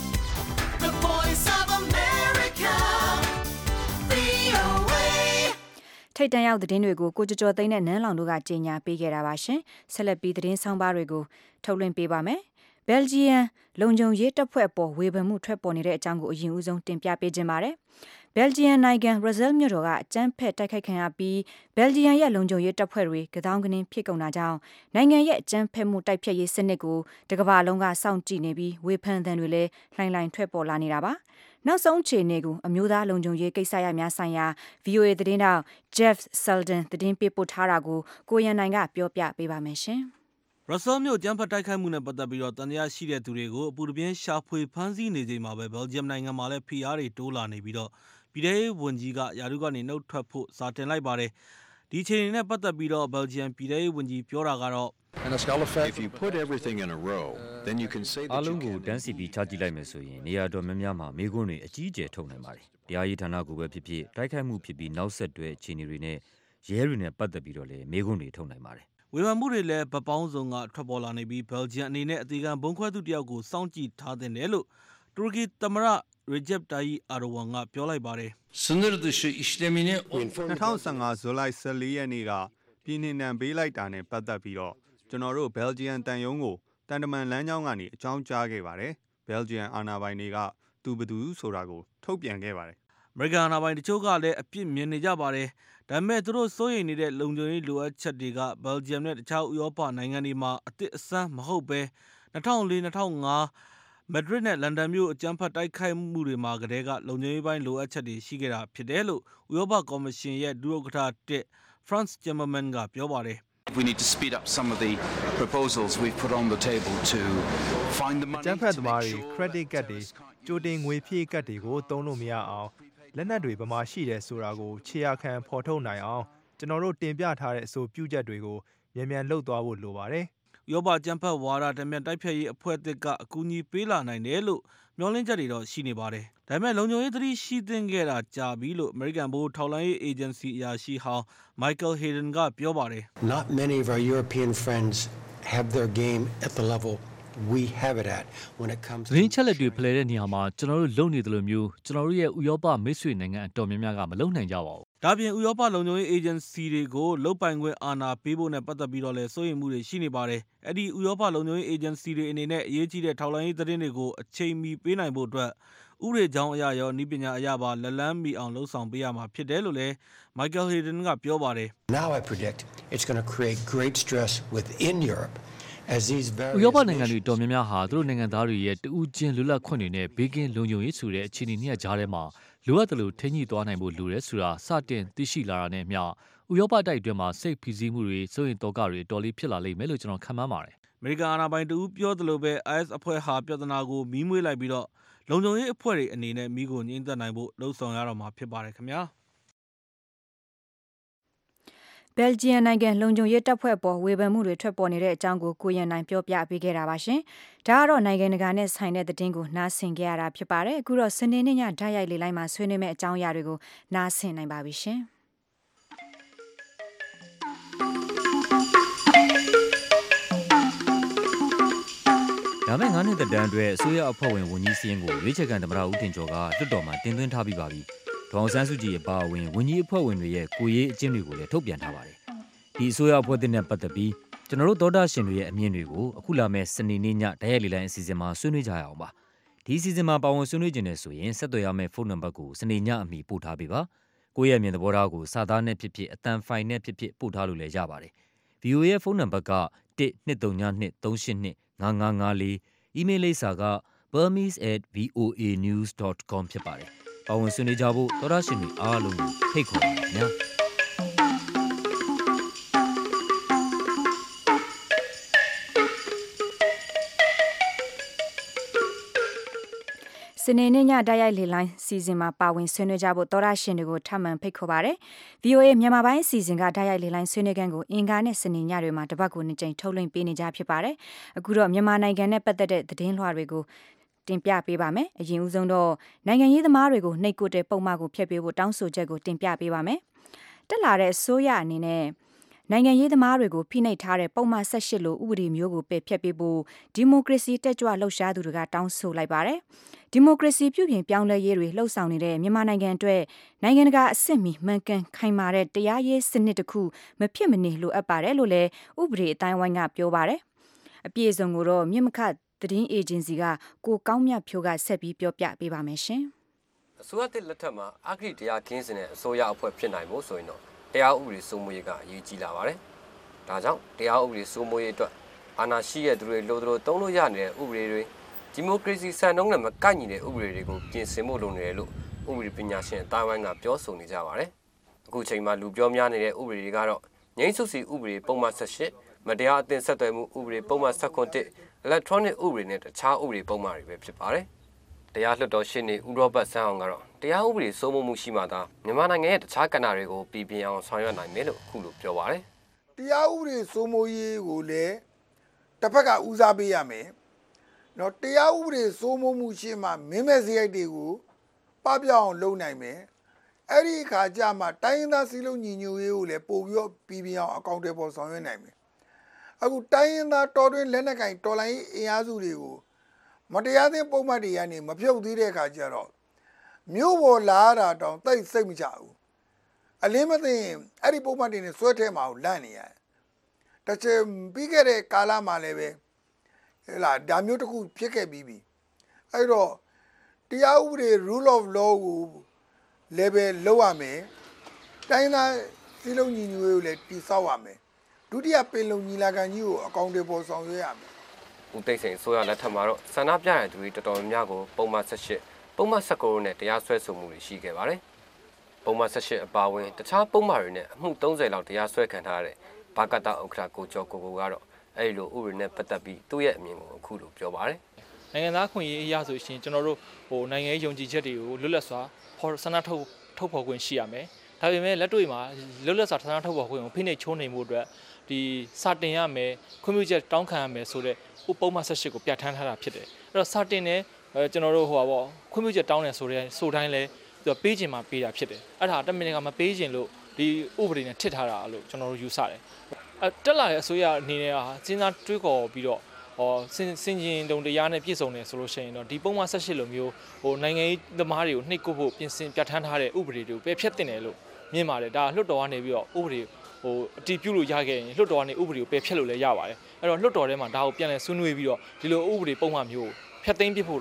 the voice of America, VOA ထိတ်တန့်ရောက်သတင်းတွေကိုကိုကျော်ကျော်သိန်းနဲ့နန်းလောင်တို့ကကြေညာပေးခဲ့တာပါရှင်။ဆက်လက်ပြီးသတင်းဆောင်ပါတွေကိုထုတ်လွှင့်ပေးပါမယ်။ ဘယ်လ်ဂျီယံလုံခြုံရေးတပ်ဖွဲ့ပေါ်ဝေဖန်မှုထွက်ပေါ်နေတဲ့အကြောင်းကိုအရင်ဦးဆုံးတင်ပြပေးခြင်းပါတယ်။ဘယ်လ်ဂျီယံနိုင်ငံဘရပ်ဆဲလ်မြို့တော်ကအကြမ်းဖက်တိုက်ခိုက်ခံရပြီးဘယ်လ်ဂျီယံရဲ့လုံခြုံရေးတပ်ဖွဲ့တွေကတောင်းကနင်းဖြစ်ကုန်တာကြောင့်နိုင်ငံရဲ့အကြမ်းဖက်မှုတိုက်ဖျက်ရေးစနစ်ကိုတကမ္ဘာလုံးကစောင့်ကြည့်နေပြီးဝေဖန်သံတွေလည်းလှိုင်ထွက်ပေါ်လာနေတာပါ။နောက်ဆုံးအခြေအနေကိုအမျိုးသားလုံခြုံရေးကိစ္စရပ်များဆိုင်ရာ VOA သတင်းတောက် Jeff Seldon သတင်းပေးပို့ထားတာကိုကိုရန်နိုင်ကပြောပြပေးပါမယ်ရှင်။ဘရပ်ဆဲလ်မြို့ကျန်းဖက်တိုက်ခိုက်မှုနဲ့ပတ်သက်ပြီးတော့တန်တရားရှိတဲ့သူတွေကိုအပူတပြင်းရှာဖွေဖမ်းဆီးနေချိန်မှာပဲဘယ်လ်ဂျီယံနိုင်ငံမှာလည်းဖိအားတွေတိုးလာနေပြီးတော့ပြည်ထောင်ရေးဝန်ကြီးကယာရုကနေနှုတ်ထွက်ဖို့စာတင်လိုက်ပါတယ်။ဒီအခြေအနေနဲ့ပတ်သက်ပြီးတော့ဘယ်လ်ဂျီယံပြည်ထောင်ရေးဝန်ကြီးပြောတာကတော့အားလုံးကိုတန်းစီပြီးချကြည့်လိုက်မယ်ဆိုရင်နေရာတော်များများမှာမေးခွန်းတွေအကြီးအကျယ်ထုတ်နိုင်ပါတယ်။တရားရေးဌာနကိုပဲဖြစ်ဖြစ်တိုက်ခိုက်မှုဖြစ်ပြီးနောက်ဆက်တွဲအခြေအနေတွေနဲ့ရဲတွေနဲ့ပတ်သက်ပြီးတော့လည်းမေးခွန်းတွေထုတ်နိုင်ပါတယ်။ဝေဖန်မှုတွေလည်းဗပေါင်းစုံကထွက်ပေါ်လာနေပြီးဘယ်လ်ဂျီယံအနေနဲ့အသေးခံဘုံခွဲသူတယောက်ကိုစောင့်ကြည့်ထားတဲ့တယ်လို့တူရကီသမ္မတRecep Tayyip Erdogan ကပြောလိုက်ပါတယ်။2015ဇူလိုင်14ရက်နေ့ကပြည်နှင်ဒဏ်ပေးလိုက်တာနဲ့ပတ်သက်ပြီးတော့ကျွန်တော်တို့ဘယ်လ်ဂျီယံတန်ယုံကိုတန်တမန်လမ်းကြောင်းကနေအကြောင်းကြားခဲ့ပါတယ်။ဘယ်လ်ဂျီယံအာဏာပိုင်တွေကသူဘယ်သူဆိုတာကိုထုတ်ပြန်ခဲ့ပါတယ်။အမေရိကန်အာဏာပိုင်တချို့ကလည်းအပြစ်မြင်နေကြပါတယ်။ဒါပေမဲ့သူတို့စိုးရိမ်နေတဲ့လုံခြုံရေးလိုအပ်ချက်တွေကဘယ်လ်ဂျီယံနဲ့တခြားဥရောပနိုင်ငံတွေမှာအသစ်အဆန်းမဟုတ်ပဲ2004-2005မက်ဒရစ်နဲ့လန်ဒန်မြို့အကြမ်းဖက်တိုက်ခိုက်မှုတွေမှာကတည်းကလုံခြုံရေးပိုင်းလိုအပ်ချက်တွေရှိခဲ့တာဖြစ်တယ်လို့ဥရောပကော်မရှင်ရဲ့ဒုဥက္ကဋ္ဌFrans Timmermans ကပြောပါတယ်။ We need to speed up some of the proposals we've put on the table to find the money. ကျန်းဖက်သမားတွေ credit card တွေကြိုတင်ငွေဖြည့်ကတ်တွေကိုသုံးလို့မရအောင်လက်နက်တွေဘယ်မှာရှိတယ်ဆိုတာကိုခြေရာခံဖော်ထုတ်နိုင်အောင်ကျွန်တော်တို့တင်ပြထားတဲ့အဆိုပြုချက်တွေကိုမြန်မြန်လှုပ်သွားဖို့လိုပါတယ်။ဥရောပကျန်းဖက်ဝါဒတမြန်တိုက်ဖျက်ရေးအဖွဲ့အသစ်ကအကူအညီပေးလာနိုင်တယ်လို့မျှော်လင့်ချက်တွေတော့ရှိနေပါတယ်။ဒါပေမဲ့လုံခြုံရေးသတိရှိသင့်ခဲ့တာကြာပြီလို့အမေရိကန်ဗဟိုထောက်လှမ်းရေးအေဂျင်စီအရာရှိဟောင်း Michael Hayden ကပြောပါတယ်။ Not many of our European friends have their game at the level we have it at when it comes to ရင်းချက်လက်တွေဖလှယ်တဲ့နေရာမှာကျွန်တော်တို့လုပ်နေတယ်လို့မျိုးကျွန်တော်တို့ရဲ့ဥရောပမိတ်ဆွေနိုင်ငံအတော်များများကမလုပ်နိုင်ကြပါဘူး။ဒါပြင်ဥရောပလုံခြုံရေးအေဂျင်စီတွေကိုလုတ်ပိုင်ခွင့်အာဏာပေးဖို့နဲ့ပတ်သက်ပြီးတော့လည်းစိုးရိမ်မှုတွေရှိနေပါတယ်။အဲ့ဒီဥရောပလုံခြုံရေးအေဂျင်စီတွေအနေနဲ့အရေးကြီးတဲ့ထောက်လှမ်းရေးသတင်းတွေကိုအချိန်မီပေးနိုင်ဖို့အတွက်ဥရေကြောင်းအရာရောဤပညာအရာပါလက်လန်းမီအောင်လှုံ့ဆော်ပေးရမှာဖြစ်တယ်လို့လည်း Michael Hayden ကပြောပါတယ် Now I predict it's going to create great stress within Europe as these ဥရောပနိုင်ငံတွေတော်များများဟာသူတို့နိုင်ငံသားတွေရဲ့တူးချင်းလွတ်လပ်ခွင့်တွေနဲ့ဘေးကင်းလုံခြုံရေးဆိုတဲ့အခြေအနေနှစ်ကြားထဲမှာလိုအပ်တယ်လို့ထိန်းညှိသွားနိုင်ဖို့လိုတယ်ဆိုတာစတင်သိရှိလာတာနဲ့မျှဥရောပတိုက်အတွင်းမှာစိတ်ဖိစီးမှုတွေစိုးရိမ်တော့ကတွေတော်လေးဖြစ်လာလိမ့်မယ်လို့ကျွန်တော်ခန့်မှန်းပါတယ်အမေရိကန်အာဏာပိုင်တူပြောသလိုပဲ IS အဖွဲ့ဟာပြဿနာကိုမီးမွေးလိုက်ပြီးတော့လုံခြုံရေးအဖွဲ့တွေအနေနဲ့မိကိုငြိမ်းသက်နိုင်ဖို့လှုံ့ဆော်ရတော့မှာဖြစ်ပါတယ်ခင်ဗျာဘယ်ဂျီယံနိုင်ငံလုံခြုံရေးတပ်ဖွဲ့ပေါ်ဝေဖန်မှုတွေထွက်ပေါ်နေတဲ့အကြောင်းကိုကိုရန်နိုင်ပြောပြပေးခဲ့တာပါရှင်။ဒါကတော့နိုင်ငံတကာနဲ့ဆိုင်တဲ့သတင်းကိုနားဆင်ကြရတာဖြစ်ပါတယ်။အခုတော့စနေနေ့ညဓာတ်ရိုက်လေလိုင်းမှာဆွေးနွေးမယ့်အကြောင်းအရာတွေကိုနားဆင်နိုင်ပါပြီရှင်။ဒါမဲ့9နှစ်သက်တမ်းအတွက်အစိုးရအဖွဲ့ဝင်ဝန်ကြီးစည်းရင်းကိုရွေးချယ်ခံသမ္မတဦးတင်ကျော်ကလွှတ်တော်မှာတင်သွင်းထားပြီးပါပြီ။ဒေါအောင်ဆန်းစုကြည်အပါအဝင်ဝန်ကြီးအဖွဲ့ဝင်တွေရဲ့ကိုရေးအကျင့်တွေကိုလည်းထုတ်ပြန်ထားပါတယ်။ဒီအစိုးရအဖွဲ့သစ်နဲ့ပတ်သက်ပြီးကျွန်တော်တို့သောတာရှင်တွေရဲ့အမြင်တွေကိုအခုလာမယ့်စနေနေ့ညဓာတ်ရိုက်လေလိုင်းအစီအစဉ်မှာဆွေးနွေးကြရအောင်ပါ။ဒီအစီအစဉ်မှာပါဝင်ဆွေးနွေးခြင်းနဲ့ဆိုရင်ဆက်သွယ်ရမယ့်ဖုန်းနံပါတ်ကိုစနေညအမီပို့ထားပေးပါ။ကိုယ့်ရဲ့အမြင်သဘောထားကိုစာသားနဲ့ဖြစ်ဖြစ်အသံဖိုင်နဲ့ဖြစ်ဖြစ်ပို့ထားလို့လည်းရပါတယ်။ VOA ရဲ့ဖုန်းနံပါတ်က12323825554email လိပ်စာက burmese@voanews.com ဖြစ်ပါတယ်။ပါဝင်ဆွေးနွေးကြဖို့သောတာရှင်တွေအားလုံးကိုဖိတ်ခေါ်ပါတယ်ခင်ဗျာ။စနေနေ့ညဓာတ်ရိုက်လေလိုင်းစီစဉ်မှာပါဝင်ဆွေးနွေးကြဖို့သောရရှင်တွေကိုထပ်မံဖိတ်ခေါ်ပါရစေ။ VOA မြန်မာပိုင်းစီစဉ်ကဓာတ်ရိုက်လေလိုင်းဆွေးနွေးခန်းကိုအင်ကာနဲ့စနေညတွေမှာတပတ်ကို2ကြိမ်ထုတ်လွှင့်ပေးနေကြဖြစ်ပါတယ်။အခုတော့မြန်မာနိုင်ငံနဲ့ပတ်သက်တဲ့သတင်းလွှာတွေကိုတင်ပြပေးပါမယ်။အရင်ဦးဆုံးတော့နိုင်ငံရေးသမားတွေကိုနှိပ်ကွပ်တဲ့ပုံမှန်ကိုဖျက်ပေးဖို့တောင်းဆိုချက်ကိုတင်ပြပေးပါမယ်။တက်လာတဲ့အစိုးရအနေနဲ့နိုင်ငံရေးသမားတွေကိုဖိနှိပ်ထားတဲ့ပုံမှန်18လို့ဥပဒေမျိုးကိုပယ်ဖျက်ပေးဖို့ဒီမိုကရေစီတက်ကြွလှုပ်ရှားသူတွေကတောင်းဆိုလိုက်ပါတယ်။ဒီမိုကရေစီပြုပြင်ပြောင်းလဲရေးတွေလှုပ်ဆောင်နေတဲ့မြန်မာနိုင်ငံအတွက်နိုင်ငံတကာအဆင့်မီမှန်ကန်ခိုင်မာတဲ့တရားရေးစနစ်တစ်ခုမဖြစ်မနေလိုအပ်ပါတယ်လို့လည်းဥပဒေအတိုင်းဝိုင်းကပြောပါတယ်။အပြည့်အစုံကိုတော့မြင့်မခသတင်းအေဂျင်စီကကိုကောင်းမြတ်ဖြိုးကဆက်ပြီးပြောပြပေးပါမယ်ရှင်။အစိုးရတစ်လက်ထက်မှာအဂတိတရားကင်းစင်တဲ့အစိုးရအဖွဲ့ဖြစ်နိုင်ဖို့ဆိုရင်တော့တရားဥပဒေစိုးမိုးရေးကအရေးကြီးလာပါတယ်။ဒါကြောင့်တရားဥပဒေစိုးမိုးရေးအတွက်အာဏာရှိတဲ့သူတွေလိုလိုတုံးလို့ရနေတဲ့ဥပဒေတွေဒီမိုကရေစီစံနှုန်းနဲ့မကိုက်ညီတဲ့ဥပဒေတွေကိုပြင်ဆင်ဖို့လိုနေတယ်လို့ဥပဒေပညာရှင်အတိုင်းဝိုင်းကပြောဆိုနေကြပါတယ်။အခုချိန်မှာလူပြောများနေတဲ့ဥပဒေတွေကတော့ငြိမ်းစုစီဥပဒေပုံမှန်18မတရားအသင်းဆက်သွယ်မှုဥပဒေပုံမှန်19 electronic ဥပဒေနဲ့တခြားဥပဒေပုံမှန်တွေပဲဖြစ်ပါတယ်။တရားလွှတ်တော်ရှင်းနေဥရောပဆန်းအောင်ကတော့တရားဥပဒေစိုးမိုးမှုရှိမှသာမြန်မာနိုင်ငံရဲ့တခြားကဏ္ဍတွေကိုပြည်ပြင်းအောင်ဆောင်ရွက်နိုင်မယ်လို့အခုလိုပြောပါတယ်။တရားဥပဒေစိုးမိုးရေးကိုလည်းတစ်ဖက်ကဦးစားပေးရမယ်။နော်တရားဥပဒေစိုးမိုးမှုရှိမှမင်းမဲ့စရိုက်တွေကိုပပျောက်အောင်လုပ်နိုင်မယ်။အဲ့ဒီအခါကျမှတိုင်းရင်းသားစည်းလုံးညီညွတ်ရေးကိုလည်းပို့ပြီးတော့ပြည်ပြင်းအောင်အကောင့်တွေပေါ်ဆောင်ရွက်နိုင်မယ်။အခုတိုင်းရင်းသားတော်တွင်လက်နက်ကင်တော်လိုင်းအင်အားစုတွေကိုမတရားသင်းပုံမှန်တွေကနေမဖြုတ်သေးတဲ့အခါကျတော့မြို့ပေါ်လာတာတောင်တိတ်စိတ်မချဘူးအလင်းမသိရင်အဲ့ဒီပုံမှန်တွေနဲ့ဆွဲထဲမှာလန့်နေရတယ်တချင်ပြီးခဲ့တဲ့ကာလမှာလည်းပဲဟဲ့လားဒါမျိုးတစ်ခုဖြစ်ခဲ့ပြီးပြီအဲ့တော့တရားဥပဒေ rule of law ကိုလည်းပဲလောက်ရမယ်တိုင်းသားစည်းလုံးညီညွတ်ရေးကိုလည်းတည်ဆောက်ရမယ်ဒုတိယပင်လုံညီလာခံကြီးကိုအကောင့်တွေပေါ်ဆောင်ရွက်ရမယ်ဦးသိန်းစိန်ဆိုရလက်ထက်မှာတော့ဆန္ဒပြတဲ့သူတွေတော်တော်များများကိုပုံမှန်18ပုံမှန်19နဲ့တရားစွဲဆိုမှုတွေရှိခဲ့ပါတယ်။ပုံမှန်18အပါအဝင်တခြားပုံမှန်တွေနဲ့အမှု30လောက်တရားစွဲခံထားတဲ့ဘာကတဥက္ကဋ္ဌကိုကျော်ကိုကတော့အဲ့လိုဥပဒေနဲ့ပတ်သက်ပြီးသူ့ရဲ့အမြင်ကိုအခုလိုပြောပါတယ်။နိုင်ငံသားခွင့်ရေးအရာဆိုရှင်ကျွန်တော်တို့နိုင်ငံရေးယုံကြည်ချက်တွေကိုလွတ်လပ်စွာဆန္ဒထုတ်ဖော်ခွင့်ရှိရမယ်။ဒါပေမဲ့လက်တွေ့မှာလွတ်လပ်စွာဆန္ဒထုတ်ဖော်ခွင့်ကိုဖိနှိပ်ချိုးနှိမ်မှုအတွက်ဒီစတင်ရမယ်ခွင့်ပြုချက်တောင်းခံရမယ်ဆိုတဲ့ပုံမှန်18ကိုပြဋ္ဌာန်းထားတာဖြစ်တယ်။အဲ့တော့စတင်နဲ့ကျွန်တော်တို့ဟိုပါပေါ့ခွင့်ပြုချက်တောင်းတယ်ဆိုတိုင်းလဲသူပေးခြင်းမှာပေးတာဖြစ်တယ်အဲ့ဒါတမင်ကမပေးခြင်းလို့ဒီဥပဒေနဲ့ထစ်ထားတာလို့ကျွန်တော်တို့ယူဆတယ်တက်လာတဲ့အစိုးရအနေနဲ့စဉ်းစားတွေးခေါ်ပြီးတော့စင်ကျင်တုံတရားနဲ့ပြည့်စုံတယ်ဆိုလို့ရှိရင်တော့ဒီပုံမှန်18လိုမျိုးနိုင်ငံရေးသမားတွေကိုနှိပ်ကွပ်ဖို့ပြင်ဆင်ပြဋ္ဌာန်းထားတဲ့ဥပဒေတွေကိုပယ်ဖျက်တင်တယ်လို့မြင်ပါတယ်ဒါလွှတ်တော်ကနေပြီးတော့ဥပဒေအတည်ပြုလို့ရခဲ့ရင်လွှတ်တော်ကနေဥပဒေကိုပယ်ဖျက်လို့လည်းရပါတယ်အဲ့တော့လွှတ်တော်ထဲမှာဒါကိုပြန်လည်ဆွေးနွေးပြီးတော့ဒီလိုဥပဒေပုံမှန်မျိုးဖျက်သိမ်းပြဖို့တော့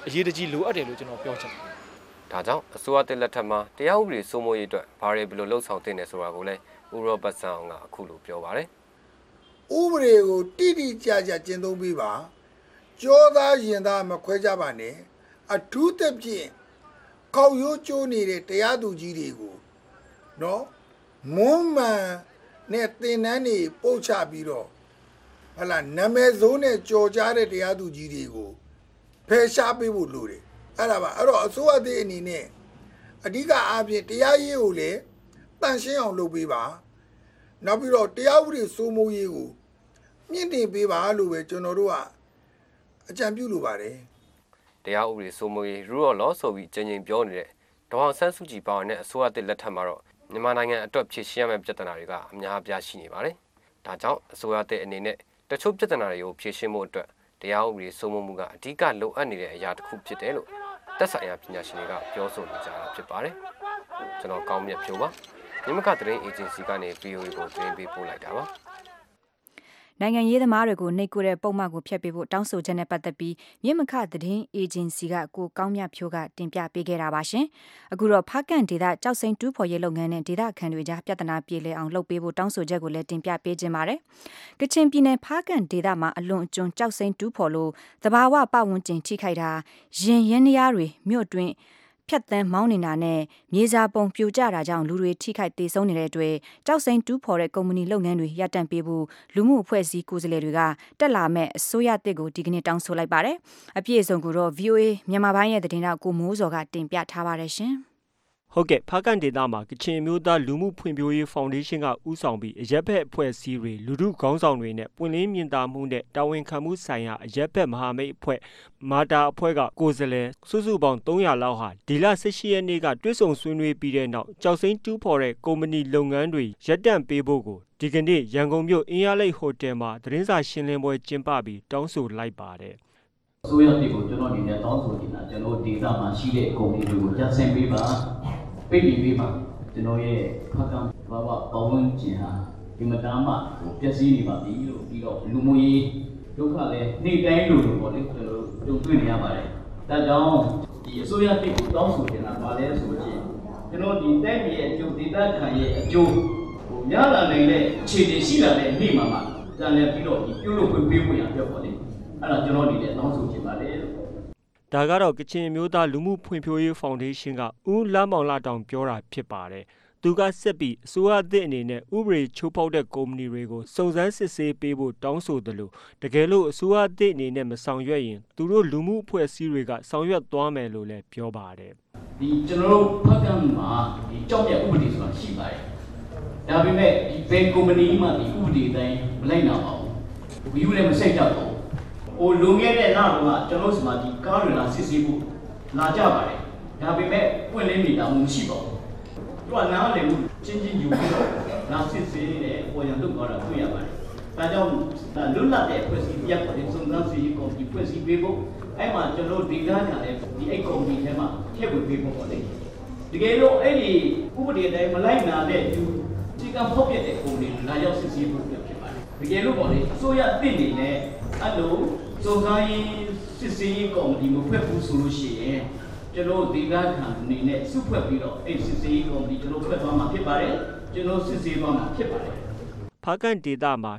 အရေးတကြီးလိုအပ်တယ်လို့ကျွန်တော်ပြောချင်တယ်။ဒါကြောင့်အစိုးရတက်လက်ထက်မှာတရားဥပဒေစိုးမိုးရေးအတွက်ဘာတွေဘယ်လိုလှုပ်ဆောင်သင့်တယ်ဆိုတာကိုလည်းဦးရောဘတ်ဆန်အောင်ကအခုလိုပြောပါတယ်။ဥပဒေကိုတိတိကျကျကျင့်သုံးပေးပါ။ကြောသားရင်သားမခွဲကြပါနဲ့။အထူးသဖြင့်ကောက်ရိုးကျိုးနေတဲ့တရားသူကြီးတွေကိုနော်မွမ်းမံနဲ့တင်နန်းတွေပို့ချပြီးတော့ဟလာနာမည်ဆိုးနဲ့ကြော်ကြားတဲ့တရားသူကြီးတွေကိုဖယ်ရှားပေးဖို့လိုတယ်အဲ့ဒါပါအဲ့တော့အစိုးရသည့်အနေနဲ့အဓိကအားဖြင့်တရားရေးကိုလည်းတန်ရှင်းအောင်လုပ်ပေးပါနောက်ပြီးတော့တရားဥပဒေစိုးမိုးရေးကိုမြင့်တင်ပေးပါလို့ပဲကျွန်တော်တို့ကအကြံပြုလိုပါတယ်တရားဥပဒေစိုးမိုးရေး rule of law ဆိုပြီးကျဉ်းပြောနေတဲ့ဒေါအောင်ဆန်းစုကြည်ပါဝင်တဲ့အစိုးရသစ်လက်ထက်မှာတော့မြန်မာနိုင်ငံအတွက်ဖြေရှင်းရမယ့်ပြဿနာတွေကအများအပြားရှိနေပါတယ်။ဒါကြောင့်အစိုးရသစ်အနေနဲ့တချို့ပြဿနာတွေကိုဖြေရှင်းဖို့အတွက်တရားဥပဒေစိုးမိုးမှုကအဓိကလိုအပ်နေတဲ့အရာတစ်ခုဖြစ်တယ်လို့သက်ဆိုင်ရာပညာရှင်တွေကပြောဆိုနေကြတာဖြစ်ပါတယ်။ကျွန်တော်ကောင်းမြတ်ဖြိုးပါ။မြမကသတင်းအေဂျင်စီကနေ VOA ကိုသတင်းပေးပို့လိုက်တာပါ။နိုင်ငံရေးသမားတွေကိုနှိပ်ကွပ်တဲ့ပုံမှန်ကိုဖျက်ပေးဖို့တောင်းဆိုချက်နဲ့ပတ်သက်ပြီးမြင့်မခသတင်းအေဂျင်စီကကိုကောင်းမြတ်ဖြိုးကတင်ပြပေးခဲ့တာပါရှင်။အခုတော့ဖားကန်ဒေသကြောက်စိမ့်တူးဖော်ရေးလုပ်ငန်းနဲ့ဒေသခံတွေကြားပြဿနာပြေလည်အောင်လုပ်ပေးဖို့တောင်းဆိုချက်ကိုလည်းတင်ပြပေးခြင်းပါတယ်။ကချင်ပြည်နယ်ဖားကန်ဒေသမှာအလွန်အကျွံကြောက်စိမ့်တူးဖော်လို့သဘာဝပတ်ဝန်းကျင်ထိခိုက်တာရင်ရင်းနှရားတွေမြို့တွင်းဖြတ်သန်းမောင်းနေတာနဲ့မြေစာပုံပြိုကျတာကြောင့်လူတွေထိခိုက်သေဆုံးနေတဲ့အတွက်ကြောက်စိမ့်တူးဖော်တဲ့ကုမ္ပဏီလုပ်ငန်းတွေရပ်တန့်ပေးဖို့လူမှုအဖွဲ့အစည်းကိုယ်စားလှယ်တွေကတက်လာမဲ့အစိုးရတစ်ကိုဒီကနေ့တောင်းဆိုလိုက်ပါတယ်။အပြည့်အစုံကိုတော့ VOA မြန်မာပိုင်းရဲ့သတင်းတောက်ကိုမိုးစော်ကတင်ပြထားပါတယ်ရှင်။ဟုတ်ကဲ့ဖားကန်ဒေသမှာကချင်မျိုးသားလူမှုဖွံ့ဖြိုးရေးဖောင်ဒေးရှင်းကဦးဆောင်ပြီးအရက်ဘက်အဖွဲ့အစည်းတွေလူထုခေါင်းဆောင်တွေနဲ့ပွင့်လင်းမြင်သာမှုနဲ့တာဝန်ခံမှုဆိုင်ရာအရက်ဘက်မဟာမိတ်အဖွဲ့မာတာအဖွဲ့ကကိုယ်စားလှယ်စုစုပေါင်း300လောက်ဟာဒီလ18ရက်နေ့ကတွဲဆုံဆွေးနွေးပြီးတဲ့နောက်ကြောက်စိမ့်တူးဖော်တဲ့ကုမ္ပဏီလုပ်ငန်းတွေရပ်တန့်ပေးဖို့ကိုဒီကနေ့ရန်ကုန်မြို့အင်းရလိတ်ဟိုတယ်မှာသတင်းစာရှင်းလင်းပွဲကျင်းပပြီးတောင်းဆိုလိုက်ပါတယ်အစိုးရပြည်ကိုကျွန်တော်အနေနဲ့တောင်းဆိုနေတာကျွန်တော်ဒေသမှာရှိတဲ့ကုမ္ပဏီတွေကိုရပ်ဆင်းပေးပါပိတ်ပြီးပါကျွန်တော်ရဲ့ဖားကန်ဘာဝပတ်ဝန်းကျင်ဟာဒီမတားမှပျက်စီးနေပါပြီလို့ပြီးတော့လူမှုရေးဒုက္ခလည်းနေ့တိုင်းလိုလိုပေါ့လေကျွန်တော်တို့တွေ့နေရပါတယ်ဒါကြောင့်ဒီအစိုးရပြည်ကိုတောင်းဆိုနေတာပါလဲဆိုရင်ကျွန်တော်ဒီတိုင်းပြည်ရဲ့အကျိုးဒေသခံရဲ့အကျိုးရလာနိုင်တဲ့အခြေအနေရှိလာတဲ့နေ့မှာတန်လည်းပြီးတော့ဒီပြုလုပ်ပေးဖို့ရပြောပေါ့လေအဲ့ဒါကျွန်တော်ဒီတဲ့တောင်းဆိုချင်ပါတယ်ဒါကတော့ကချင်မျိုးသားလူမှုဖွံ့ဖြိုးရေးဖောင်ဒေးရှင်းကဦးလမ်းမောင်လာတောင်ပြောတာဖြစ်ပါတယ်။သူကဆက်ပြီးအစိုးရအသစ်အနေနဲ့ဥပဒေချိုးဖောက်တဲ့ကုမ္ပဏီတွေကိုစုံစမ်းစစ်ဆေးပေးဖို့တောင်းဆိုတယ်လို့တကယ်လို့အစိုးရအသစ်အနေနဲ့မဆောင်ရွက်ရင်သူတို့လူမှုအဖွဲ့အစည်းတွေကဆောင်ရွက်သွားမယ်လို့လည်းပြောပါတယ်။ဒီကျွန်တော်တို့ဖတ်ကန်မှာဒီကြောက်တဲ့ဥပဒေဆိုတာရှိပါတယ်။ဒါပေမဲ့ဒီဘယ်ကုမ္ပဏီမှဒီဥပဒေတိုင်းမလိုက်နိုင်ပါဘူး။ဘီယူလည်းမစိတ်တတ်ဘူး။ဟိုလုံခဲ့တဲ့နောက်တော့ကျွန်တော်တို့စမှာဒီကားတွေလာစစ်ဆေးဖို့လာကြပါတယ်ဒါပေမဲ့ပွင့်လင်းမိတာမရှိပါဘူးသူကနားလည်မှုချင်းချင်းယူပြီးတော့လာစစ်ဆေးတဲ့ပေါ်ရန်လုပ်တော့တာတွေ့ရပါတယ်ဒါကြောင့်လွတ်လပ်တဲ့ဖွဲ့စည်းပြတ်တဲ့စုံစမ်းစစ်ရေးကော်မတီဖွဲ့စည်းပေးဖို့အဲ့မှာကျွန်တော်ဒီကားကလည်းဒီအိတ်ကော်မတီထဲမှာထည့်ဝင်ပေးဖို့ပေါ့လေတကယ်လို့အဲ့ဒီဥပဒေတိုင်းမလိုက်နာတဲ့သူဒီကဖောက်ပြတဲ့ကုမ္ပဏီလာရောက်စစ်ဆေးဖို့ဖြစ်ပါတယ်တကယ်လို့ပေါ့လေအစိုးရအသစ်နေနဲ့အဲ့လိုစုံစမ်းရေးစစ်ဆေးရေးကော်မတီမဖွဲ့ဘူးဆိုလို့ရှိရင်ကျွန်တော်ဒေသခံအနေနဲ့စုဖွဲ့ပြီးတော့အဲ့စစ်ဆေးရေးကော်မတီကျွန်တော်ဖွဲ့သွားမှာဖြစ်ပါတယ်ကျွန်တော်စစ်ဆေးသွားမှာဖြစ်ပါတယ်ဖားကန်ဒေသမှာ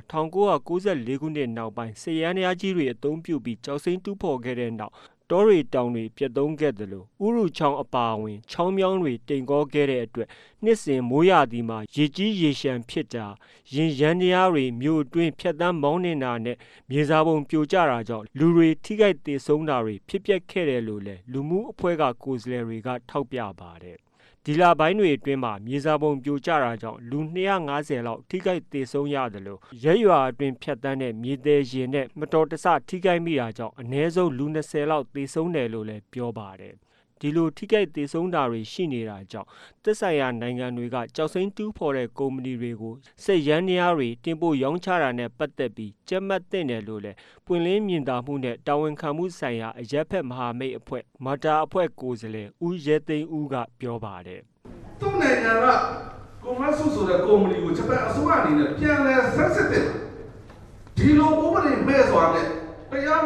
1994ခုနှစ်နောက်ပိုင်းစစ်ရန်ရားကြီးတွေအုံပြုပြီးကြောက်စိမ့်တူးဖော်ခဲ့တဲ့နောက်တောတွေတောင်တွေပြတ်သုံးခဲ့တယ်လို့ဥရုချောင်းအပါအဝင်ချောင်းမြောင်းတွေတိမ်ကောခဲ့တဲ့အတွက်နှစ်စဉ်မိုးရာသီမှာရေကြီးရေရှမ်းဖြစ်တာရင်ရန်တရားတွေမြို့အတွင်းဖြတ်တန်းမောင်းနေတာနဲ့မြေစာပုံပြိုကျတာကြောင့်လူတွေထိခိုက်သေဆုံးတာတွေဖြစ်ပျက်ခဲ့တယ်လို့လည်းလူမှုအဖွဲ့ကကိုယ်စားလှယ်တွေကထောက်ပြပါတယ်ဒီလပိုင်းတွေအတွင်းမှာမြေစာပုံပြိုကျတာကြောင့်လူ250လောက်ထိခိုက်သေဆုံးရတယ်လို့ရဲရွာအတွင်းဖြတ်တန်းတဲ့မြေသေးရင်နဲ့မတော်တဆထိခိုက်မိတာကြောင့်အနည်းဆုံးလူ20လောက်သေဆုံးတယ်လို့လည်းပြောပါတယ်ဒီလိုထိခိုက်သေဆုံးတာတွေရှိနေတာကြောင့်သက်ဆိုင်ရာနိုင်ငံတွေကကြောက်စိမ့်တူးဖော်တဲ့ကုမ္ပဏီတွေကိုစစ်ရန်တရားတွေတင်ပို့ရောင်းချတာနဲ့ပတ်သက်ပြီးကြက်မှတ်တဲ့တယ်လို့လည်းပွင့်လင်းမြင်သာမှုနဲ့တာဝန်ခံမှုဆိုင်ရာအရက်ဖက်မဟာမိတ်အဖွဲ့မာတာအဖွဲ့ကိုယ်စားလှယ်ဦးရဲသိန်းဦးကပြောပါတယ်သူ့နိုင်ငံကကွန်မတ်ဆုဆိုတဲ့ကုမ္ပဏီကိုဂျပန်အစိုးရအနေနဲ့ပြန်လည်ဆက်စစ်တဲ့ဒီလိုဥပဒေမဲ့စွာနဲ့တရားမ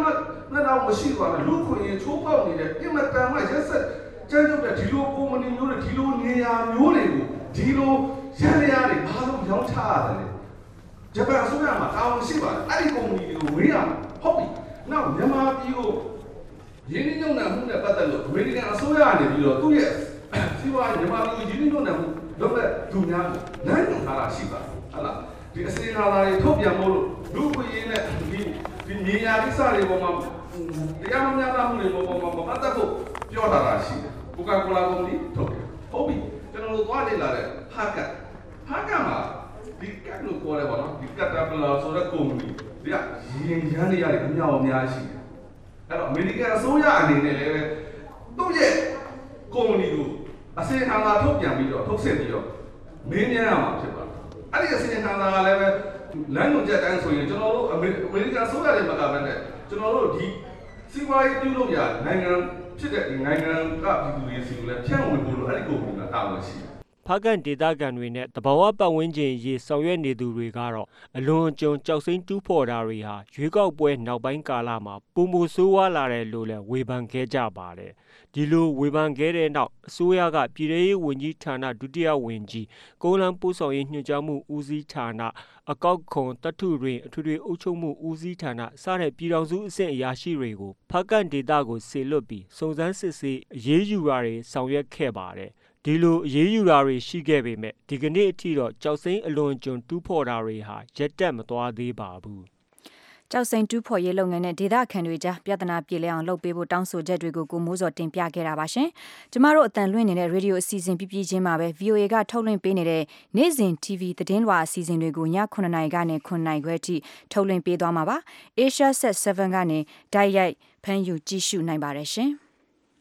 那让我习惯了，路口也粗暴你的，因为单位也是真正的提路公民牛的提路年呀牛的个，提路现在呀的马都比较差的嘞。这边说呀嘛，他们习惯，爱的公民牛为呀，好比那我们嘛比如，人民用的红的不得了，为了讲说呀的比如都也，希望人嘛比如人民用的红，那么中央难用他啦习惯，好了。这个世界上的特别毛路，如果因为你年亚的啥的我们，亚们亚他们的我把这个表达了些，不管过来公里特别，好比就那个多的来的，哈干嘛？你干路过来吧，你干他不老说的公里，对呀，人家的呀的鸟些，哎了，每个所有的那都是公里路，啊，世界上的特别比较，特色比较，每年嘛是吧？아니 그 생각하나 하려면 나는 이제 단 소리 저노로 아메리카 소리를 막아봤는데 저노로 디 시와이 듀로야 나는ဖြစ်တဲ့နိုင်ငံကပြည်သူတွေစီကိုလည်းဖြန့်ဝေဖို့လို့အဲ့ဒီကိုကတာဝန်ရှိတယ်ဖားကန်ဒေသခံတွေနဲ့တဘာဝပတ်ဝန်းကျင်ရေးဆောင်ရွက်နေသူတွေကတော့အလွန်အကျွံကြောက်စိမ့်တူးဖော်တာတွေဟာရွေးကောက်ပွဲနောက်ပိုင်းကာလမှာပုံမဆိုးဝါးလာတယ်လို့လည်းဝေဖန်ခဲ့ကြပါတယ်ဒီလိုဝေဖန်ခဲ့တဲ့နောက်အစိုးရကပြည်ထရေးဝန်ကြီးဌာနဒုတိယဝန်ကြီးကုန်းလန်းပို့ဆောင်ရေးညွှန်ကြားမှုဦးစီးဌာနအကောက်ခွန်တထုတွင်အထွေထွေအုပ်ချုပ်မှုဦးစီးဌာနစတဲ့ပြည်ထောင်စုအဆင့်အရာရှိတွေကိုဖားကန်ဒေသကိုစေလွှတ်ပြီးစုံစမ်းစစ်ဆေးအရေးယူတာတွေဆောင်ရွက်ခဲ့ပါတယ်ဒီလိုအရေးယူတာတွေရှိခဲ့ပေမဲ့ဒီကနေ့အထိတော့ကြောက်စိမ့်အလွန်ကျွံတူးဖော်တာတွေဟာရက်တက်မသွားသေးပါဘူးကြောက်စိမ့်တူးဖော်ရေးလုပ်ငန်းနဲ့ဒေသခံတွေကြားပြဿနာပြေလည်အောင်လုပ်ပေးဖို့တောင်းဆိုချက်တွေကိုကိုမိုးစော်တင်ပြခဲ့တာပါရှင်။ကျမတို့အတန်လွှင့်နေတဲ့ရေဒီယိုအစီအစဉ်ပြပြချင်းမှာပဲ VOA ကထုတ်လွှင့်ပေးနေတဲ့နေ့စဉ် TV သတင်းလွှာအစီအစဉ်တွေကိုည9:00 နာရီကနေ9:00 နာရီခွဲအထိထုတ်လွှင့်ပေးသွားမှာပါ။ Asia Set 7ကနေတိုက်ရိုက်ဖမ်းယူကြည့်ရှုနိုင်ပါတယ်ရှင်။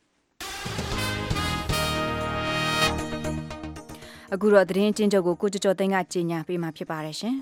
အခုတော့သတင်းချင်းချုပ်ကိုကိုကျော်သိန်းကကြေညာပေးမှာဖြစ်ပါတယ်ရှင်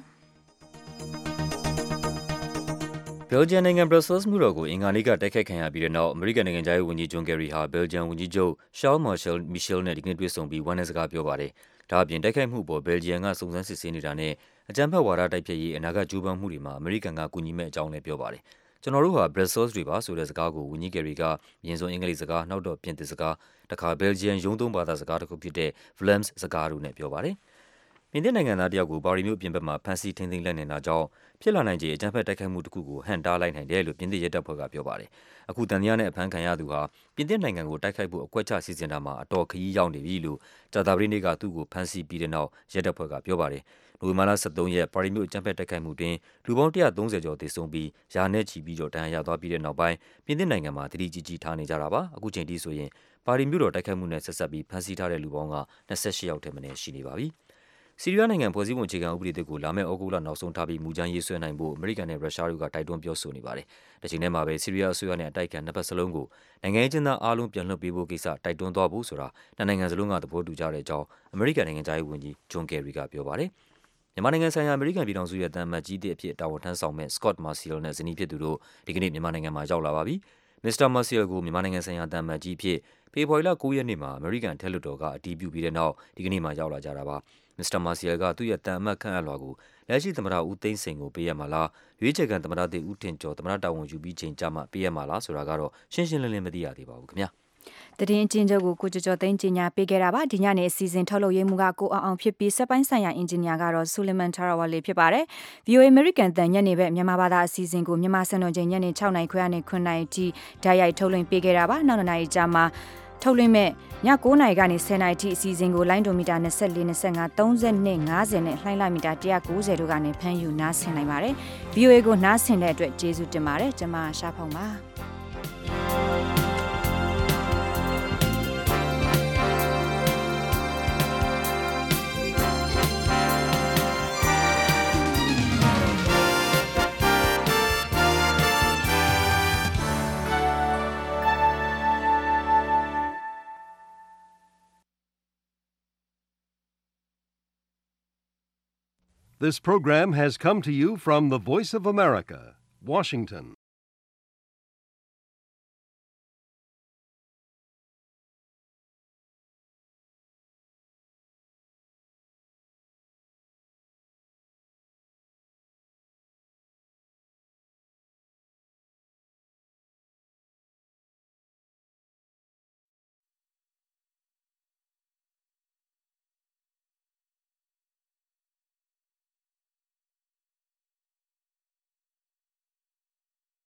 ဘယ်လ်ဂျီယံနိုင်ငံဘရပ်ဆဲလ်မြို့တော်ကိုအင်္ဂါနေ့ကတိုက်ခိုက်ခံရပြီးတဲ့နောက်အမေရိကန်နိုင်ငံသားရေးဝန်ကြီးဂျွန်ကယ်ရီဟာဘယ်လ်ဂျီယံဝန်ကြီးချုပ်ရှောင်းမာရှယ်မီရှယ်နဲ့ဒီကနေ့တွေ့ဆုံပြီးဝမ်းနည်းစကားပြောပါတယ်။ဒါအပြင်တိုက်ခိုက်မှုပေါ်ဘယ်လ်ဂျီယံကစုံစမ်းစစ်ဆေးနေတာနဲ့အကြမ်းဖက်ဝါဒတိုက်ဖျက်ရေးအနာဂတ်ကြိုးပမ်းမှုတွေမှာအမေရိကန်ကကူညီမဲ့အကြောင်းလည်းပြောပါတယ်။ကျွန်တော်တို့ဟာဘရပ်ဆဲလ်တွေပါဆိုတဲ့စကားကိုဝန်ကြီးကယ်ရီကအရင်ဆုံးအင်္ဂလိပ်စကားနောက်တော့ပြင်သစ်စကားတခါဘယ်လ်ဂျီယံရုံးသုံးဘာသာစကားတစ်ခုဖြစ်တဲ့ Vlaams စကားတို့နဲ့ပြောပါတယ်။ပြင်သစ်နိုင်ငံသားတယောက်ကိုပါရီမြို့ပြင်ဘက်မှာဖမ်းဆီးထိန်းသိမ်းလိုက်နေတာကြောင့်ဖြစ်လာနိုင်ခြေအကြမ်းဖက်တိုက်ခိုက်မှုတစ်ခုကိုဟန်တားလိုက်နိုင်တယ်လို့ပြင်သစ်ရဲတပ်ဖွဲ့ကပြောပါတယ်။အခုတန်တရားနဲ့အဖမ်းခံရသူဟာပြင်သစ်နိုင်ငံကိုတိုက်ခိုက်ဖို့အကွက်ချစီစဉ်တာမှာအတော်ခရီးရောက်နေပြီလို့ကြာသပတေးနေ့ကသူ့ကိုဖမ်းဆီးပြီးတဲ့နောက်ရဲတပ်ဖွဲ့ကပြောပါတယ်။နိုဝင်ဘာလ23ရက်ပါရီမြို့အကြမ်းဖက်တိုက်ခိုက်မှုတွင်လူပေါင်း130ကျော်သေဆုံးပြီးရာနဲ့ချီပြီးတော့ဒဏ်ရာရသွားပြီးတဲ့နောက်ပိုင်းပြင်သစ်နိုင်ငံမှာတတိကြီးထားနေကြတာပါ။အခုချိန်ထိဆိုရင်ပါရီမြို့တော်တိုက်ခိုက်မှုနဲ့ဆက်စပ်ပြီးဖမ်းဆီးထားတဲ့လူပေါင်းက28ယောက်ထက်မနည်းရှိနေပါပြီ။ဆီးရီးယားနိုင်ငံဖွဲ့စည်းပုံအခြေခံဥပဒေသစ်ကိုလာမယ့်ဩဂုတ်လနောက်ဆုံးထားပြီးမူကြမ်းရေးဆွဲနိုင်ဖို့အမေရိကန်နဲ့ရုရှားတို့ကတိုက်တွန်းပြောဆိုနေပါတယ်။ဒီချိန်ထဲမှာပဲဆီးရီးယားအစိုးရနဲ့အတိုက်အခံနှစ်ဖက်စလုံးကိုနိုင်ငံရေးကျင်းသားအားလုံးပြန်လွှတ်ပေးဖို့ကိစ္စတိုက်တွန်းသွားဖို့ဆိုတာနှစ်နိုင်ငံစလုံးကသဘောတူကြတဲ့အကြောင်းအမေရိကန်နိုင်ငံသားရေးဝန်ကြီးဂျွန်ကယ်ရီကပြောပါတယ်။မြန်မာနိုင်ငံဆိုင်ရာအမေရိကန်ပြည်ထောင်စုရဲ့တန်မတ်ကြီးအဖြစ်တာဝန်ထမ်းဆောင်မဲ့ Scott Marciel နဲ့ဇနီးဖြစ်သူတို့ဒီကနေ့မြန်မာနိုင်ငံမှာရောက်လာပါပြီ။ Mr. Marciel ကိုမြန်မာနိုင်ငံဆိုင်ရာတန်မတ်ကြီးအဖြစ်ဖေဖော်ဝါရီလ9ရက်နေ့မှာအမေရိကန်ထဲလွှတ်တော်ကအတည်ပြုပြီးတဲ့နောက်ဒီကနေ့မှရောက်လာကြတာပါ။ Mr. Marciel ကသူ့ရဲ့တန်အမတ်ခန့်အပ်လွှာကိုလက်ရှိသမ္မတဦးသိန်းစိန်ကိုပေးရမှာလားရွေးချယ်ခံသမ္မတသစ်ဦးထင်ကျော်သမ္မတတာဝန်ယူပြီးချိန်ကြမှာပေးရမှာလားဆိုတာကတော့ရှင်းရှင်းလင်းလင်းမသိရသေးပါဘူးခင်ဗျာ။သတင်းအချင်းချုပ်ကိုကိုကျော်သိန်းကြီးညာပေးခဲ့တာပါဒီညနေအစီအစဉ်ထုတ်လုပ်ရေးမှုကကိုအောင်ဖြစ်ပြီးစက်ပိုင်းဆိုင်ရာအင်ဂျင်နီယာကတော့ဆူလီမန်ထာရဝါလီဖြစ်ပါတယ်။ VOA American တန်ညနေဘက်မြန်မာဘာသာအစီအစဉ်ကိုမြန်မာစံတော်ချိန်ညနေ6:00 နာရီခွဲကနေ9:00 နာရီထိဓာတ်ရိုက်ထုတ်လွှင့်ပေးခဲ့တာပါနောက်2နာရီကြာမှာထုတ်လွှင့်မဲ့ည9:00 နာရီကနေ10:00 နာရီထိအစီအစဉ်ကိုလိုင်းဒိုမီတာ24 25 30နဲ့50နဲ့လှိုင်းလိုက်မီတာ190တို့ကနေဖမ်းယူနားဆင်နိုင်ပါတယ်။ VOA ကိုနားဆင်တဲ့အတွက်ကျေးဇူးတင်ပါတယ်။ကျွန်မရှားဖောင်ပါ။ This program has come to you from the Voice of America, Washington.